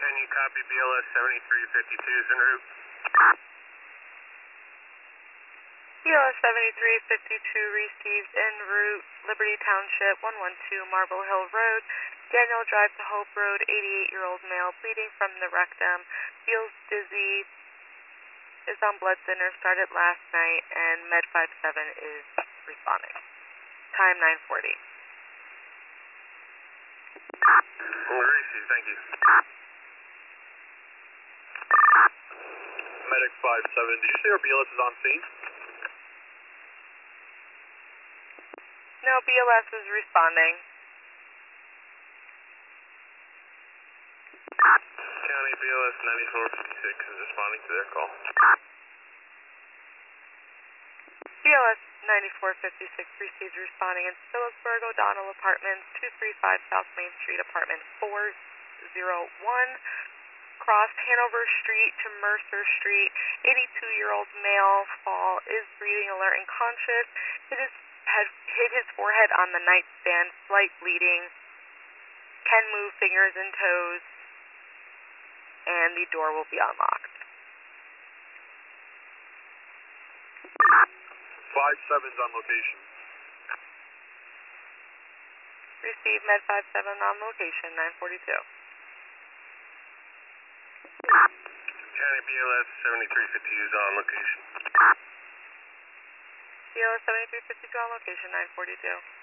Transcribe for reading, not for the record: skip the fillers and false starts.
Can you copy BLS 7352 is en route? BLS 7352 received en route, Liberty Township, 112 Marble Hill Road, Daniel Drive to Hope Road, 88-year-old male, bleeding from the rectum, feels dizzy, is on blood thinner, started last night, and Med 57 is responding. Time 9:40. Received, thank you. Medic 57, did you say our BLS is on scene? No, BLS is responding. County BLS 9456 is responding to their call. BLS 9456 received responding in Phillipsburg, O'Donnell Apartments, 235 South Main Street, Apartment 401. Crossed Hanover Street to Mercer Street. 82-year-old male fall, is breathing, alert, and conscious. Hit his forehead on the nightstand, slight bleeding. Can move fingers and toes. And the door will be unlocked. 57's on location. Received Med 57 on location, 942. County BLS 7352 is on location. BLS 7352 on location, 942.